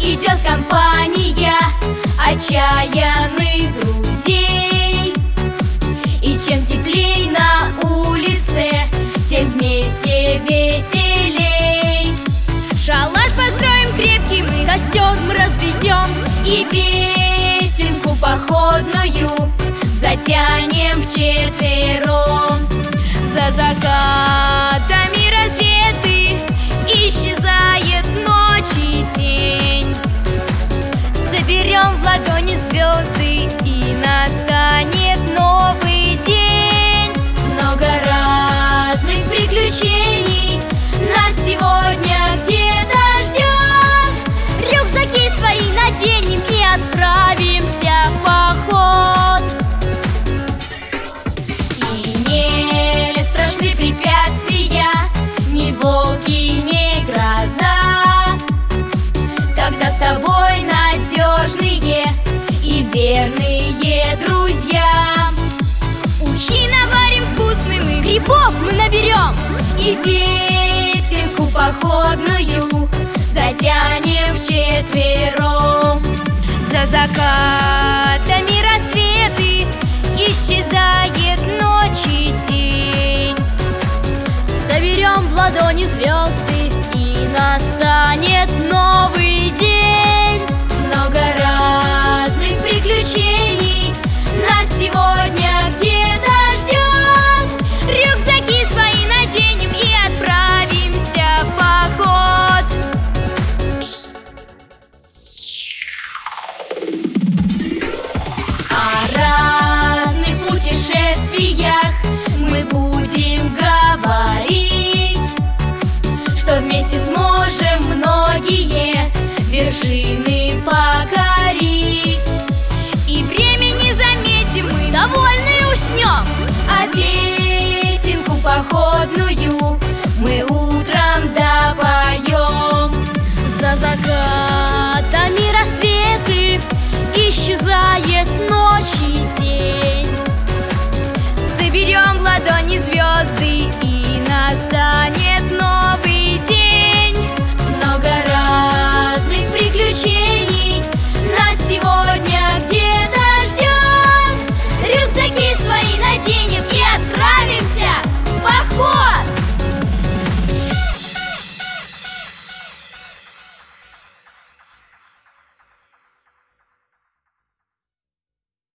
идет компания отчаянных друзей. И чем теплей на улице, тем вместе веселей. Шалаш построим крепкий мы, костер мы разведем, и песенку походную затянем вчетвером. За закатами рассветы исчезает ночь и тень. Соберем в ладони звезды, и настанет новый день. Много разных приключений нас сегодня где-то ждет. Рюкзаки свои наденем и отправимся в поход. И не страшны препятствия, ни волки, ни гроза, когда с тобой надежные и верные друзья. Ухи наварим вкусным, и грибов мы наберем, и песенку походную затянем вчетвером. За закатами рассветы исчезает ночь и день. Соберем в ладони звезды, и настанет новый день. Много разных приключений нас сегодня где-то ждет. Рюкзаки свои наденем и отправимся в поход. О разных путешествиях мы будем говорить, что вместе сможем многие вершины покорить. И время не заметим, мы довольны уснем, а песенку походную